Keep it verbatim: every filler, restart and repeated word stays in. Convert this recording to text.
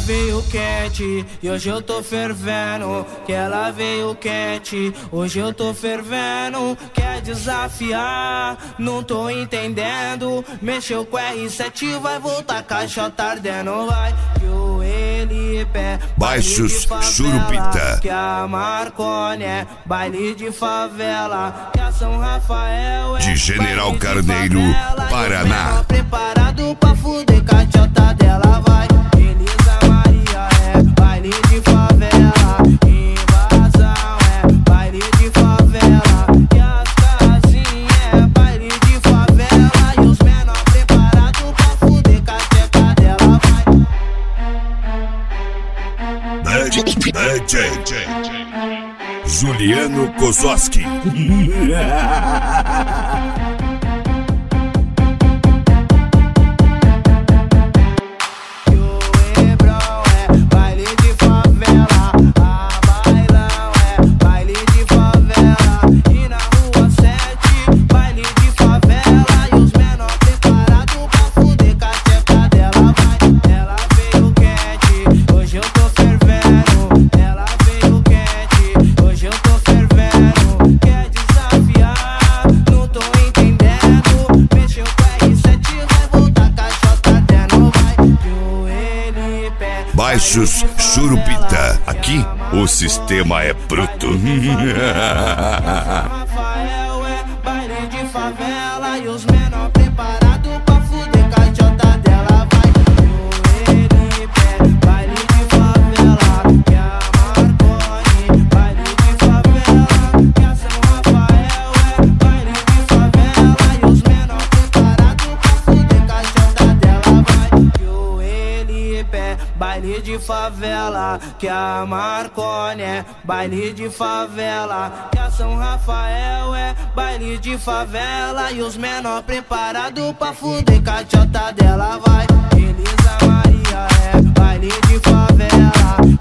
veio quente e hoje eu tô fervendo. Que ela veio quente, hoje eu tô fervendo. Quer desafiar, não tô entendendo. Mexeu com R sete, vai voltar caixota ardendo. Vai que o ele pé Baixos Churupita. Que a Marconi é baile de favela. Que a São Rafael é de General baile de Carneiro, favela. Paraná. Preparado pra fuder, caixota dela vai. Elisa Maria é baile de favela. Invasão é baile de favela. E as casinhas é baile de favela. E os menor preparados pra fuder, caixota dela vai. D J Juliano Kozowski. Baixos Churupita. Aqui o sistema é bruto. Rafael é baile de favela. E os menor preparados pra fuder, caixota dela vai. Ele pé, baile de favela. Que a Marconi, baile de favela. Que a São Rafael é baile de favela. E os menor preparados pra fuder, caixota dela vai. Que o ele pé, baile de favela. Que a Marconi é baile de favela. Que a São Rafael é baile de favela. E os menor preparados pra fuder, caixota dela vai. Elisa Maria é baile de favela.